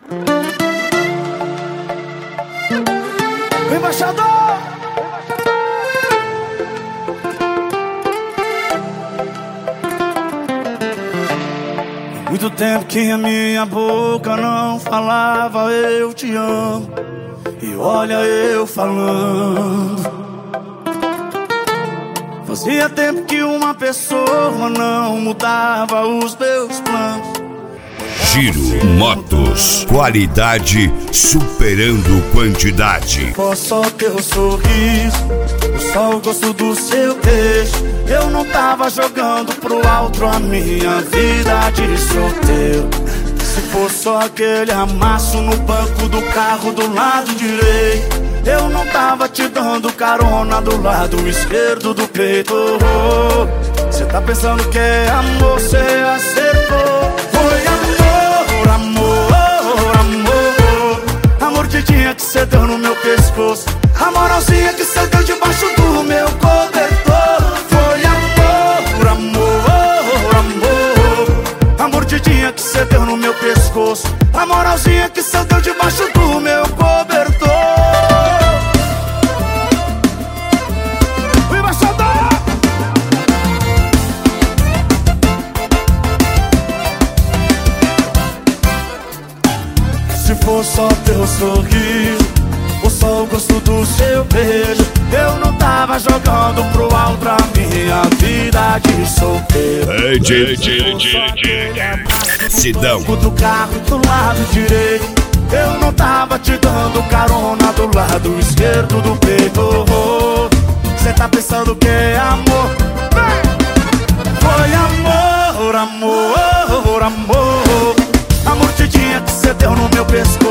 Embaixador! Muito tempo que a minha boca não falava eu te amo, e olha eu falando. Fazia tempo que uma pessoa não mudava os meus planos. Giro Motos, qualidade superando quantidade. Foi só teu sorriso, só o gosto do seu beijo. Eu não tava jogando pro alto a minha vida de solteiro. Se for só aquele amasso no banco do carro do lado direito, eu não tava te dando carona do lado esquerdo do peito. Cê tá pensando que é amor, cê acertou. Foi amor, amor, amor. A mordidinha que cê deu no meu pescoço, a moralzinha que cê deu debaixo do meu cobertor. Foi amor, amor, amor. A mordidinha que cê deu no meu pescoço, a moralzinha que cê deu debaixo do meu cobertor. Se for só teu sorriso, ou só o gosto do seu beijo, eu não tava jogando pro alto a minha vida de solteiro. Sidão Do carro do lado direito, eu não tava te dando carona do lado esquerdo do peito. Cê tá pensando que é amor? Foi amor, amor, amor. A mordidinha que cê deu no meu pescoço,